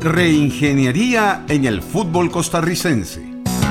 Reingeniería en el fútbol costarricense.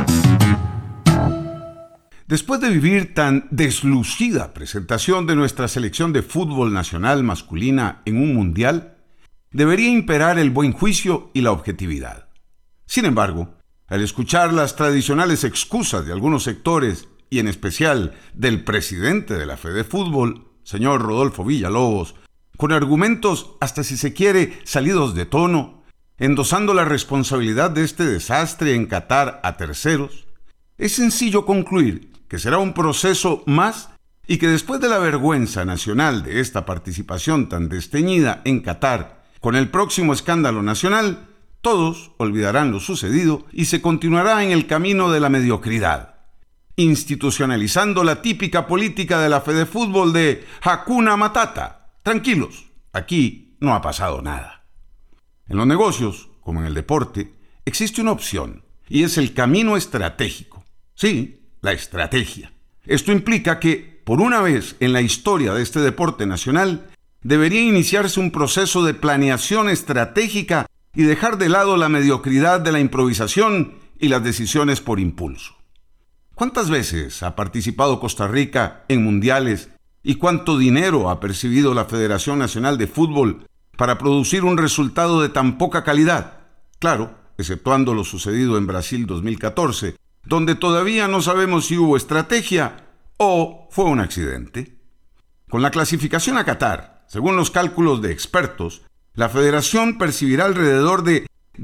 Después de vivir tan deslucida presentación de nuestra selección de fútbol nacional masculina en un mundial, debería imperar el buen juicio y la objetividad. Sin embargo, al escuchar las tradicionales excusas de algunos sectores, y en especial del presidente de la FEDEFútbol, señor Rodolfo Villalobos, con argumentos hasta si se quiere salidos de tono, endosando la responsabilidad de este desastre en Qatar a terceros, es sencillo concluir que será un proceso más y que después de la vergüenza nacional de esta participación tan desteñida en Qatar, con el próximo escándalo nacional, todos olvidarán lo sucedido y se continuará en el camino de la mediocridad, institucionalizando la típica política de la FEDEFútbol de Hakuna Matata. Tranquilos, aquí no ha pasado nada. En los negocios, como en el deporte, existe una opción, y es el camino estratégico. Sí, la estrategia. Esto implica que, por una vez en la historia de este deporte nacional, debería iniciarse un proceso de planeación estratégica y dejar de lado la mediocridad de la improvisación y las decisiones por impulso. ¿Cuántas veces ha participado Costa Rica en mundiales y cuánto dinero ha percibido la Federación Nacional de Fútbol para producir un resultado de tan poca calidad? Claro, exceptuando lo sucedido en Brasil 2014, donde todavía no sabemos si hubo estrategia o fue un accidente. Con la clasificación a Qatar, según los cálculos de expertos, la federación percibirá alrededor de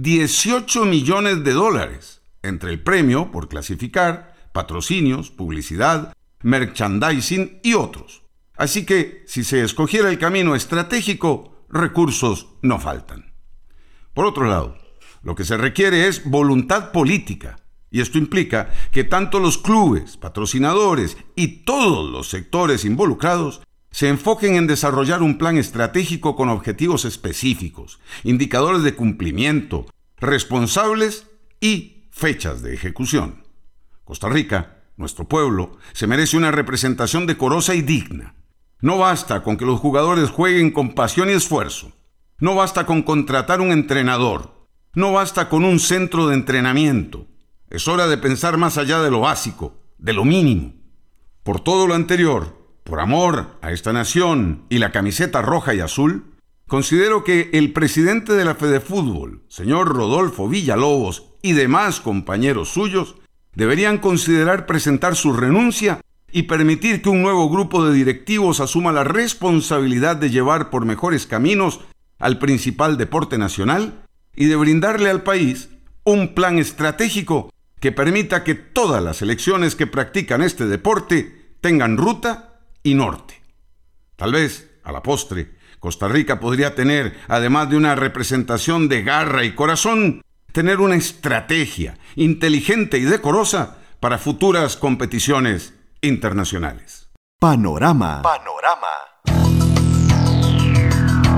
$18 millones entre el premio por clasificar, patrocinios, publicidad, merchandising y otros. Así que, si se escogiera el camino estratégico, recursos no faltan. Por otro lado, lo que se requiere es voluntad política, y esto implica que tanto los clubes, patrocinadores y todos los sectores involucrados se enfoquen en desarrollar un plan estratégico con objetivos específicos, indicadores de cumplimiento, responsables y fechas de ejecución. Costa Rica, nuestro pueblo, se merece una representación decorosa y digna. No basta con que los jugadores jueguen con pasión y esfuerzo. No basta con contratar un entrenador. No basta con un centro de entrenamiento. Es hora de pensar más allá de lo básico, de lo mínimo. Por todo lo anterior, por amor a esta nación y la camiseta roja y azul, considero que el presidente de la FEDEFútbol, señor Rodolfo Villalobos, y demás compañeros suyos, deberían considerar presentar su renuncia y permitir que un nuevo grupo de directivos asuma la responsabilidad de llevar por mejores caminos al principal deporte nacional y de brindarle al país un plan estratégico que permita que todas las selecciones que practican este deporte tengan ruta y norte. Tal vez, a la postre, Costa Rica podría tener, además de una representación de garra y corazón, tener una estrategia inteligente y decorosa para futuras competiciones internacionales. Panorama.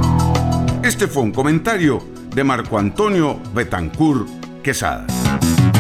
Este fue un comentario de Marco Antonio Betancur Quesada.